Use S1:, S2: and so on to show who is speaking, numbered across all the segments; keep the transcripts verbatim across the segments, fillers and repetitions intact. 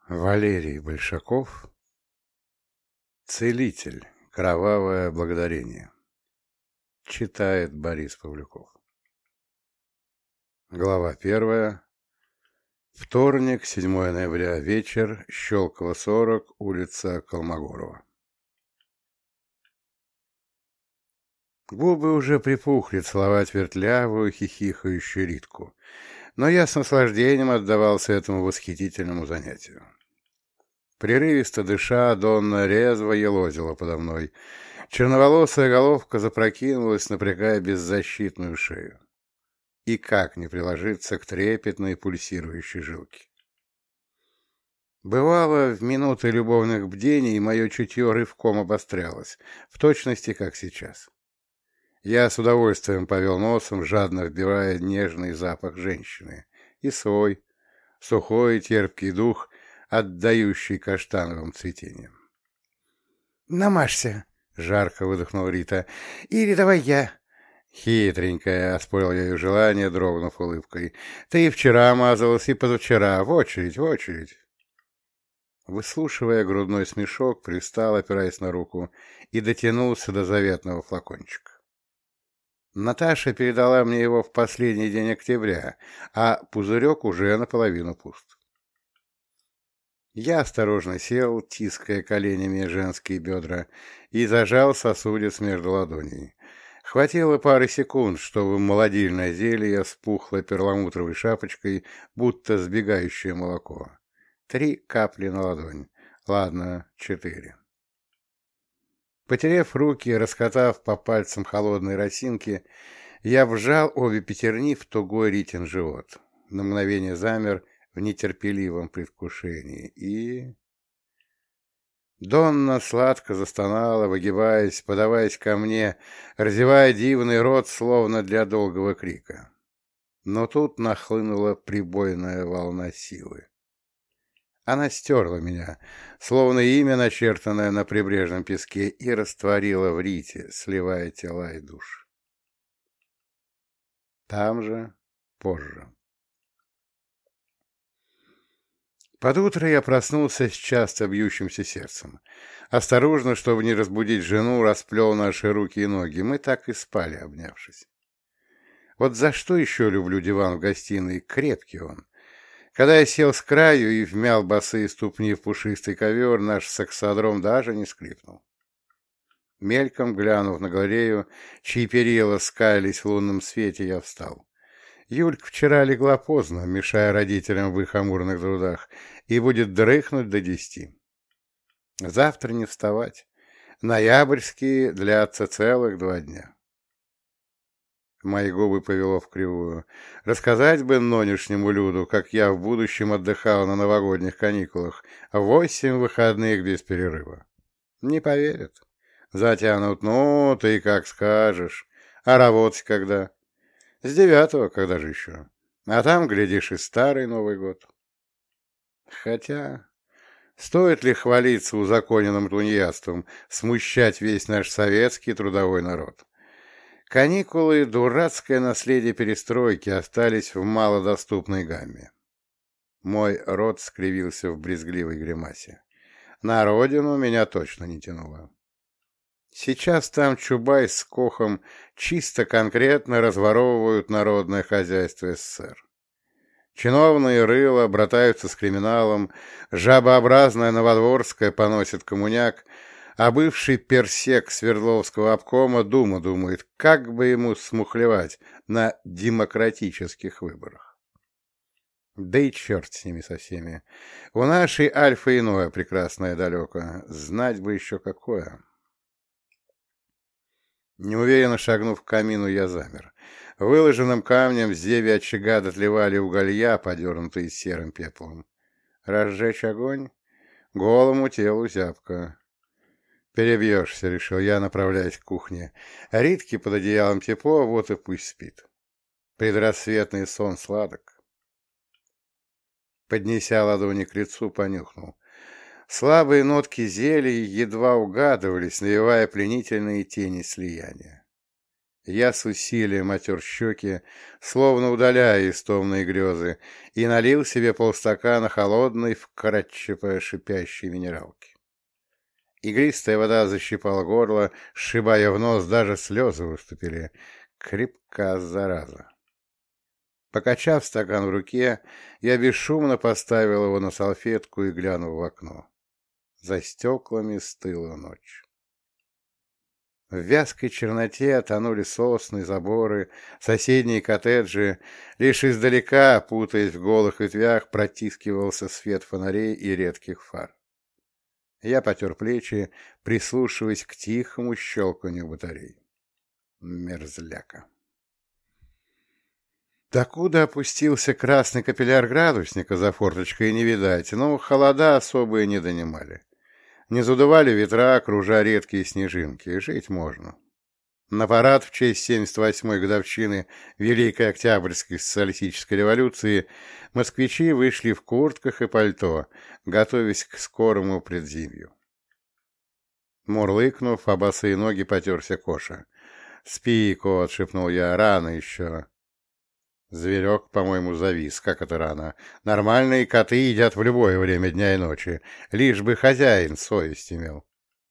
S1: Валерий Большаков. Целитель. Кровавое благодарение. Читает Борис Павлюков. Глава первая. Вторник, седьмое ноября, вечер, Щелково, сорок, улица Колмогорова. Губы уже припухли целовать вертлявую, хихикающую Ритку, но я с наслаждением отдавался этому восхитительному занятию. Прерывисто дыша, Донна резво елозила подо мной. Черноволосая головка запрокинулась, напрягая беззащитную шею. И как не приложиться к трепетной пульсирующей жилке? Бывало, в минуты любовных бдений мое чутье рывком обострялось, в точности, как сейчас. Я с удовольствием повел носом, жадно вбирая нежный запах женщины, и свой, сухой и терпкий дух, отдающий каштановым цветением. «Намажься!» — жарко выдохнула Рита. «Или давай я!» «Хитренькая!» — оспорил я ее желание, дрогнув улыбкой. «Ты и вчера мазалась, и позавчера. В очередь, в очередь!» Выслушивая грудной смешок, пристал, опираясь на руку, и дотянулся до заветного флакончика. Наташа передала мне его в последний день октября, а пузырек уже наполовину пуст. Я осторожно сел, тиская коленями женские бедра, и зажал сосудец между ладоней. Хватило пары секунд, чтобы молодильное зелье спухло перламутровой шапочкой, будто сбегающее молоко. Три капли на ладонь. Ладно, четыре. Потерев руки, раскатав по пальцам холодные росинки, я вжал обе пятерни в тугой Ритин живот. На мгновение замер в нетерпеливом предвкушении, и... Донна сладко застонала, выгибаясь, подаваясь ко мне, разевая дивный рот, словно для долгого крика. Но тут нахлынула прибойная волна силы. Она стерла меня, словно имя, начертанное на прибрежном песке, и растворила в Рите, сливая тела и душ. Там же, позже. Под утро я проснулся с часто бьющимся сердцем. Осторожно, чтобы не разбудить жену, расплел наши руки и ноги. Мы так и спали, обнявшись. Вот за что еще люблю диван в гостиной? Крепкий он. Когда я сел с краю и вмял босые ступни в пушистый ковер, наш саксодром даже не скрипнул. Мельком глянув на галерею, чьи перила скалились в лунном свете, я встал. Юлька вчера легла поздно, мешая родителям в их амурных трудах, и будет дрыхнуть до десяти. Завтра не вставать. Ноябрьские длятся целых два дня. Мои губы повело в кривую. Рассказать бы нонешнему люду, как я в будущем отдыхал на новогодних каникулах, восемь выходных без перерыва. Не поверят. Затянут: ну, ты как скажешь. А работать когда? С девятого, когда же еще? А там, глядишь, и старый Новый год. Хотя, стоит ли хвалиться узаконенным тунеядством, смущать весь наш советский трудовой народ? Каникулы, дурацкое наследие перестройки, остались в малодоступной гамме. Мой рот скривился в брезгливой гримасе. На родину меня точно не тянуло. Сейчас там Чубай с Кохом чисто конкретно разворовывают народное хозяйство СССР. Чиновные рыла братаются с криминалом, жабообразная Новодворская поносит коммуняк, а бывший персек Свердловского обкома дума думает, как бы ему смухлевать на демократических выборах. Да и черт с ними со всеми. У нашей Альфа иное прекрасное далеко, знать бы еще какое. Неуверенно шагнув к камину, я замер. Выложенным камнем в зеве очага дотлевали уголья, подернутые серым пеплом. Разжечь огонь? Голому телу зябко. «Перебьешься», — решил я, направляясь к кухне. Ритке под одеялом тепло, вот и пусть спит. Предрассветный сон сладок. Поднеся ладони к лицу, понюхнул. Слабые нотки зелий едва угадывались, навевая пленительные тени слияния. Я с усилием отер щеки, словно удаляя из томной грезы, и налил себе полстакана холодной, вкрадчиво шипящей минералки. Игристая вода защипала горло, сшибая в нос, даже слезы выступили. Крепка зараза. Покачав стакан в руке, я бесшумно поставил его на салфетку и глянул в окно. За стеклами стыла ночь. В вязкой черноте тонули сосны, заборы, соседние коттеджи. Лишь издалека, путаясь в голых ветвях, протискивался свет фонарей и редких фар. Я потер плечи, прислушиваясь к тихому щелканью батарей. Мерзляка. Докуда опустился красный капилляр градусника за форточкой, не видать, но холода особые не донимали. Не задували ветра, кружа редкие снежинки. Жить можно. На парад в честь семьдесят восьмой годовщины Великой Октябрьской социалистической революции москвичи вышли в куртках и пальто, готовясь к скорому предзимью. Мурлыкнув, а босые ноги потерся Коша. «Спи, кот», — шепнул я, — «рано еще». Зверек, по-моему, завис. Как это рано? Нормальные коты едят в любое время дня и ночи, лишь бы хозяин совесть имел.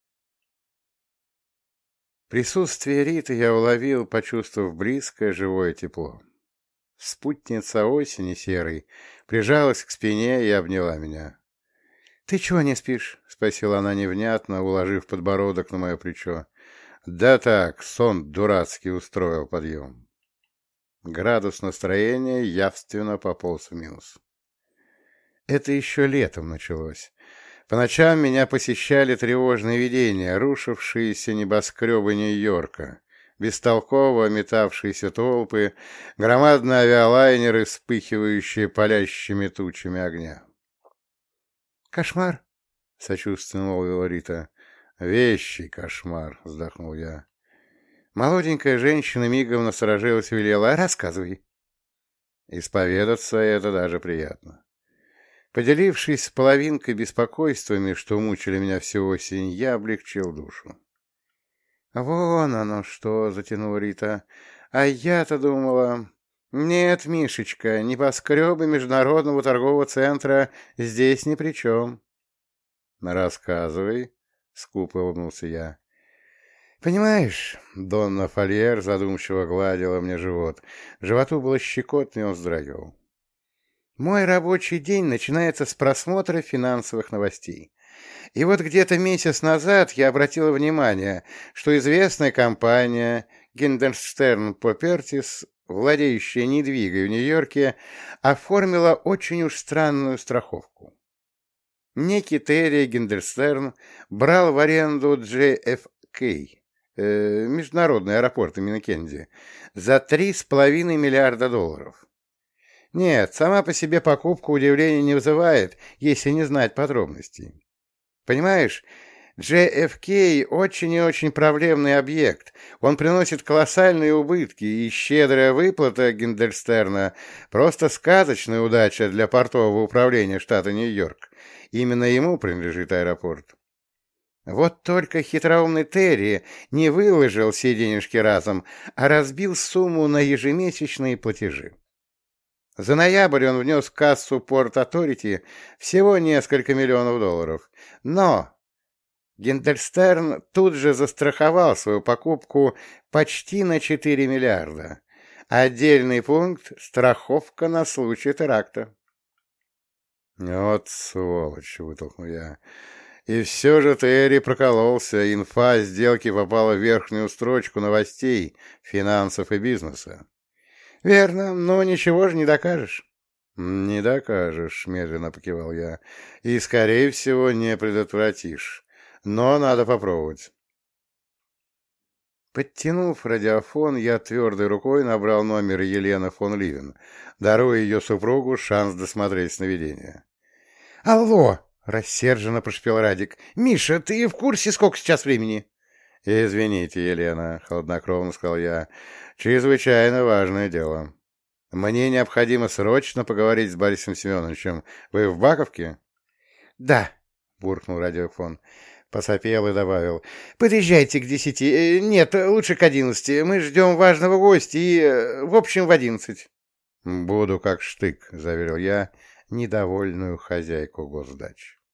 S1: Присутствие Риты я уловил, почувствовав близкое живое тепло. Спутница осени серой прижалась к спине и обняла меня. — Ты чего не спишь? — спросила она невнятно, уложив подбородок на мое плечо. — Да так, сон дурацкий устроил подъем. Градус настроения явственно пополз в минус. Это еще летом началось. По ночам меня посещали тревожные видения, рушившиеся небоскребы Нью-Йорка, бестолково метавшиеся толпы, громадные авиалайнеры, вспыхивающие палящими тучами огня. «Кошмар?» — сочувственно молвила Рита. «Вещий кошмар», — вздохнул я. Молоденькая женщина мигом насторожилась и велела: «Рассказывай». Исповедаться — это даже приятно. Поделившись с половинкой беспокойствами, что мучили меня всю осень, я облегчил душу. «Вон оно что!» — затянула Рита. «А я-то думала...» «Нет, Мишечка, небоскребы Международного торгового центра здесь ни при чем». «Рассказывай», — скупо улыбнулся я. «Понимаешь...» — Донна Фольер задумчиво гладила мне живот. Животу было щекотно, и он вздрагивал. «Мой рабочий день начинается с просмотра финансовых новостей. И вот где-то месяц назад я обратила внимание, что известная компания Гинденстерн Пропертис, владеющая недвигой в Нью-Йорке, оформила очень уж странную страховку. Некий Терри Гинденстерн брал в аренду джей эф кей, э, международный аэропорт имени Кеннеди, за три с половиной миллиарда долларов. Нет, сама по себе покупка удивления не вызывает, если не знать подробностей. Понимаешь, джей эф кей очень и очень проблемный объект. Он приносит колоссальные убытки, и щедрая выплата Гинденстерна — просто сказочная удача для портового управления штата Нью-Йорк. Именно ему принадлежит аэропорт. Вот только хитроумный Терри не выложил все денежки разом, а разбил сумму на ежемесячные платежи. За ноябрь он внес в кассу Порт Authority всего несколько миллионов долларов. Но Гинденстерн тут же застраховал свою покупку почти на четыре миллиарда. Отдельный пункт — страховка на случай теракта. «Вот сволочь!» — вытолкнул я. И все же Терри прокололся, инфа сделки попала в верхнюю строчку новостей, финансов и бизнеса. «Верно, но ничего же не докажешь». «Не докажешь», — медленно покивал я, — «и, скорее всего, не предотвратишь. Но надо попробовать». Подтянув радиофон, я твердой рукой набрал номер Елены фон Ливен, даруя ее супругу шанс досмотреть сновидение. «Алло!» — рассерженно прошипел Радик. «Миша, ты в курсе, сколько сейчас времени?» «Извините, Елена», — хладнокровно сказал я, — «чрезвычайно важное дело. Мне необходимо срочно поговорить с Борисом Семеновичем. Вы в Баковке?» «Да», — буркнул радиофон. Посопел и добавил. Подъезжайте к десяти. Нет, лучше к одиннадцати. Мы ждем важного гостя и, в общем, в одиннадцать. Буду как штык, заверил я недовольную хозяйку госдачи.